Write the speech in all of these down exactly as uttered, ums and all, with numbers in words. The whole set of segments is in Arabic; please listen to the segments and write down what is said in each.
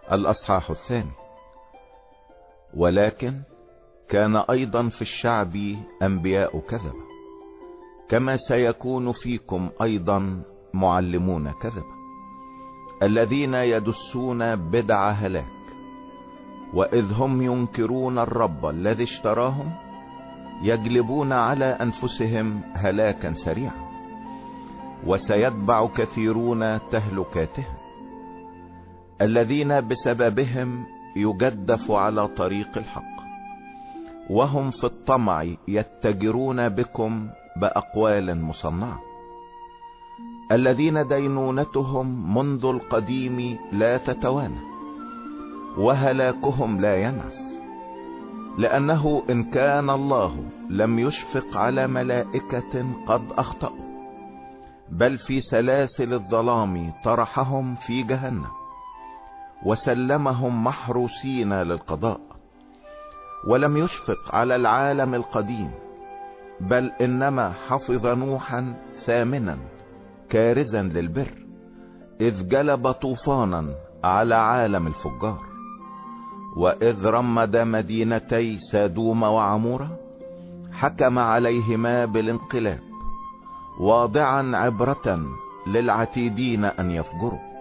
الأصحاح الثاني. ولكن كان أيضا في الشعب أنبياء كذبة، كما سيكون فيكم أيضا معلمون كذبة، الذين يدسون بدع هلاك، وإذ هم ينكرون الرب الذي اشتراهم يجلبون على أنفسهم هلاكا سريعا، وسيتبع كثيرون تهلكاتهم، الذين بسببهم يجدف على طريق الحق، وهم في الطمع يتجرون بكم بأقوال مصنعة، الذين دينونتهم منذ القديم لا تتوانى، وهلاكهم لا ينعس، لأنه إن كان الله لم يشفق على ملائكة قد أخطأوا، بل في سلاسل الظلام طرحهم في جهنم، وسلمهم محروسين للقضاء، ولم يشفق على العالم القديم، بل إنما حفظ نوحا ثامنا كارزا للبر، إذ جلب طوفانا على عالم الفجار، وإذ رمد مدينتي سادوم وعمورة حكم عليهما بالانقلاب، واضعا عبرة للعتيدين أن يفجروا،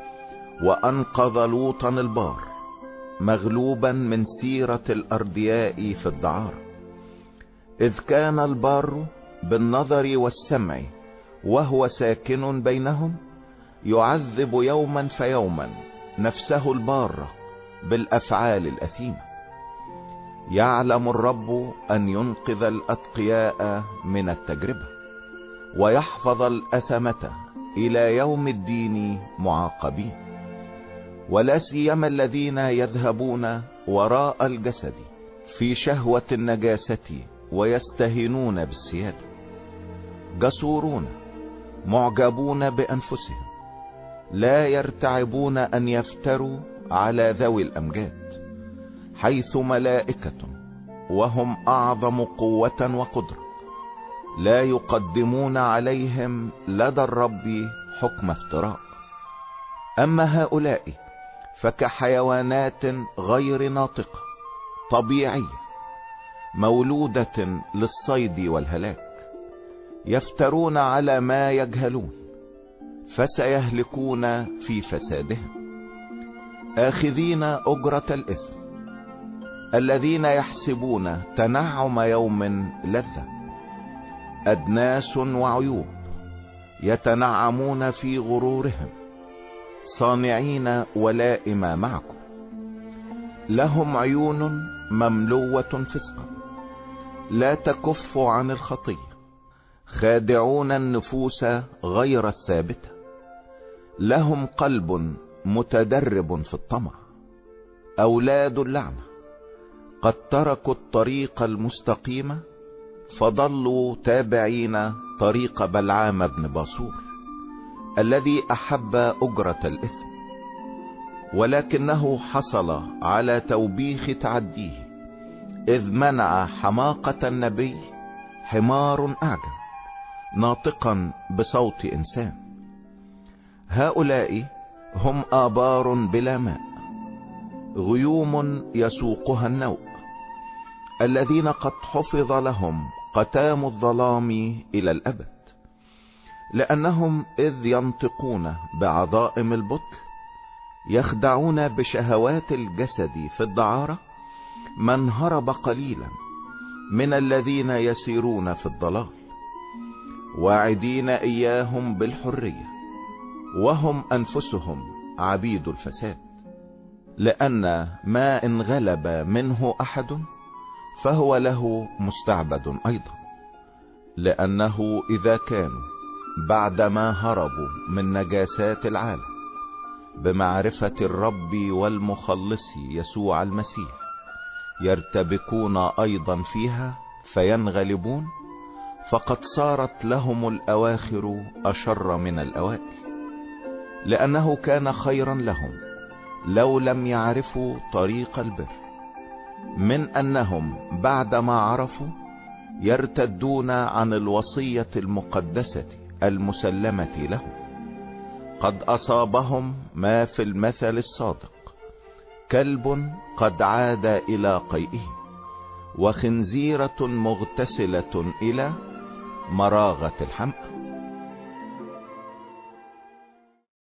وأنقذ لوطا البار مغلوبا من سيرة الأردياء في الدعارة، إذ كان البار بالنظر والسمع وهو ساكن بينهم يعذب يوما فيوما نفسه البارة بالأفعال الأثيمة. يعلم الرب أن ينقذ الأتقياء من التجربة، ويحفظ الأثمة إلى يوم الدين معاقبين، ولا سيما الذين يذهبون وراء الجسد في شهوة النجاسة ويستهينون بالسيادة، جسورون معجبون بأنفسهم، لا يرتعبون أن يفتروا على ذوي الأمجاد، حيث ملائكة وهم أعظم قوة وقدرة لا يقدمون عليهم لدى الرب حكم افتراء. أما هؤلاء فكحيوانات غير ناطقة طبيعية مولودة للصيد والهلاك، يفترون على ما يجهلون، فسيهلكون في فسادهم، آخذين أجرة الإثم، الذين يحسبون تنعم يوم لذة، أدناس وعيوب يتنعمون في غرورهم، صانعين ولائم معكم، لهم عيون مملوة فسقا لا تكف عن الخطية، خادعون النفوس غير الثابتة، لهم قلب متدرب في الطمع، أولاد اللعنة قد تركوا الطريق المستقيم، فضلوا تابعين طريق بلعام بن باصور الذي أحب أجرة الإثم، ولكنه حصل على توبيخ تعديه، إذ منع حماقة النبي حمار أعجم ناطقا بصوت إنسان. هؤلاء هم آبار بلا ماء، غيوم يسوقها النوء، الذين قد حفظ لهم قتام الظلام إلى الأبد، لأنهم إذ ينطقون بعظائم البطل يخدعون بشهوات الجسد في الدعارة من هرب قليلا من الذين يسيرون في الضلال، واعدين إياهم بالحرية، وهم أنفسهم عبيد الفساد، لأن ما إن غلب منه أحد فهو له مستعبد أيضا، لأنه إذا كانوا بعدما هربوا من نجاسات العالم بمعرفة الرب والمخلص يسوع المسيح يرتبكون أيضا فيها فينغلبون، فقد صارت لهم الأواخر أشر من الأوائل، لأنه كان خيرا لهم لو لم يعرفوا طريق البر، من أنهم بعدما عرفوا يرتدون عن الوصية المقدسة المسلمة لهم. قد أصابهم ما في المثل الصادق، كلب قد عاد الى قيئه، وخنزيرة مغتسلة الى مراغة الحمأ.